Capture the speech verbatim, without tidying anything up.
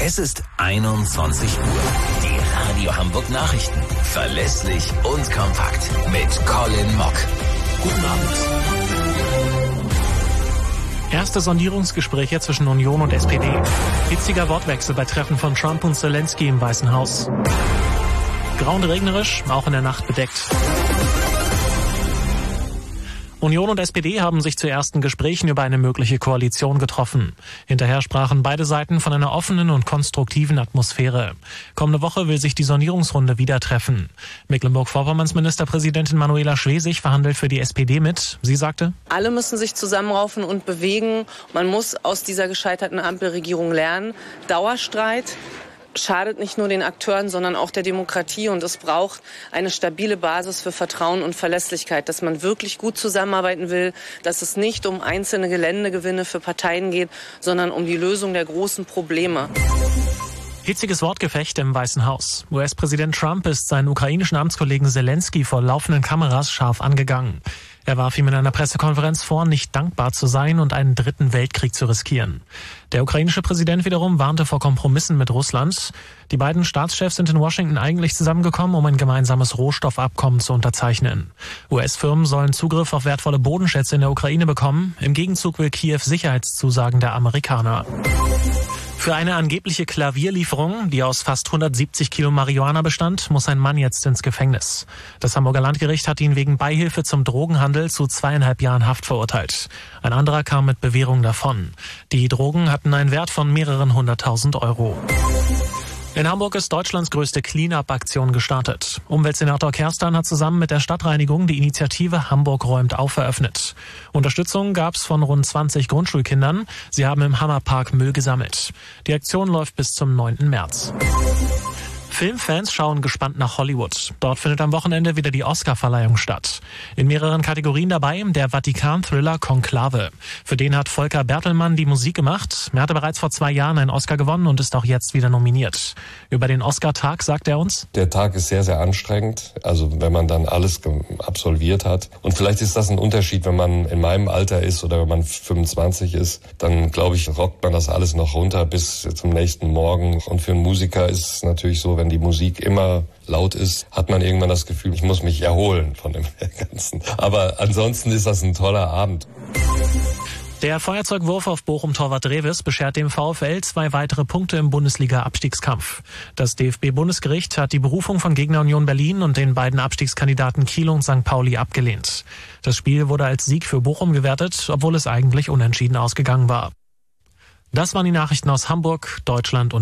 Es ist einundzwanzig Uhr. Die Radio Hamburg Nachrichten. Verlässlich und kompakt mit Colin Mock. Guten Abend. Erste Sondierungsgespräche zwischen Union und S P D. Hitziger Wortwechsel bei Treffen von Trump und Zelensky im Weißen Haus. Grau und regnerisch, auch in der Nacht bedeckt. Union und S P D haben sich zu ersten Gesprächen über eine mögliche Koalition getroffen. Hinterher sprachen beide Seiten von einer offenen und konstruktiven Atmosphäre. Kommende Woche will sich die Sondierungsrunde wieder treffen. Mecklenburg-Vorpommerns Ministerpräsidentin Manuela Schwesig verhandelt für die S P D mit. Sie sagte: Alle müssen sich zusammenraufen und bewegen. Man muss aus dieser gescheiterten Ampelregierung lernen. Dauerstreit schadet nicht nur den Akteuren, sondern auch der Demokratie. Und es braucht eine stabile Basis für Vertrauen und Verlässlichkeit, dass man wirklich gut zusammenarbeiten will, dass es nicht um einzelne Geländegewinne für Parteien geht, sondern um die Lösung der großen Probleme. Hitziges Wortgefecht im Weißen Haus. U S-Präsident Trump ist seinen ukrainischen Amtskollegen Zelensky vor laufenden Kameras scharf angegangen. Er warf ihm in einer Pressekonferenz vor, nicht dankbar zu sein und einen dritten Weltkrieg zu riskieren. Der ukrainische Präsident wiederum warnte vor Kompromissen mit Russland. Die beiden Staatschefs sind in Washington eigentlich zusammengekommen, um ein gemeinsames Rohstoffabkommen zu unterzeichnen. U S-Firmen sollen Zugriff auf wertvolle Bodenschätze in der Ukraine bekommen. Im Gegenzug will Kiew Sicherheitszusagen der Amerikaner. Für eine angebliche Klavierlieferung, die aus fast hundertsiebzig Kilo Marihuana bestand, muss ein Mann jetzt ins Gefängnis. Das Hamburger Landgericht hat ihn wegen Beihilfe zum Drogenhandel zu zweieinhalb Jahren Haft verurteilt. Ein anderer kam mit Bewährung davon. Die Drogen hatten einen Wert von mehreren hunderttausend Euro. In Hamburg ist Deutschlands größte Clean-up-Aktion gestartet. Umweltsenator Kerstan hat zusammen mit der Stadtreinigung die Initiative Hamburg räumt auf eröffnet. Unterstützung gab es von rund zwanzig Grundschulkindern. Sie haben im Hammerpark Müll gesammelt. Die Aktion läuft bis zum neunten März. Filmfans schauen gespannt nach Hollywood. Dort findet am Wochenende wieder die Oscar-Verleihung statt. In mehreren Kategorien dabei der Vatikan-Thriller Konklave. Für den hat Volker Bertelmann die Musik gemacht. Er hatte bereits vor zwei Jahren einen Oscar gewonnen und ist auch jetzt wieder nominiert. Über den Oscar-Tag sagt er uns: Der Tag ist sehr, sehr anstrengend. Also wenn man dann alles absolviert hat. Und vielleicht ist das ein Unterschied, wenn man in meinem Alter ist oder wenn man fünfundzwanzig ist. Dann, glaube ich, rockt man das alles noch runter bis zum nächsten Morgen. Und für einen Musiker ist es natürlich so, wenn die Musik immer laut ist, hat man irgendwann das Gefühl, ich muss mich erholen von dem Ganzen. Aber ansonsten ist das ein toller Abend. Der Feuerzeugwurf auf Bochum-Torwart Revis beschert dem VfL zwei weitere Punkte im Bundesliga-Abstiegskampf. Das D F B-Bundesgericht hat die Berufung von Gegner Union Berlin und den beiden Abstiegskandidaten Kiel und Sankt Pauli abgelehnt. Das Spiel wurde als Sieg für Bochum gewertet, obwohl es eigentlich unentschieden ausgegangen war. Das waren die Nachrichten aus Hamburg, Deutschland und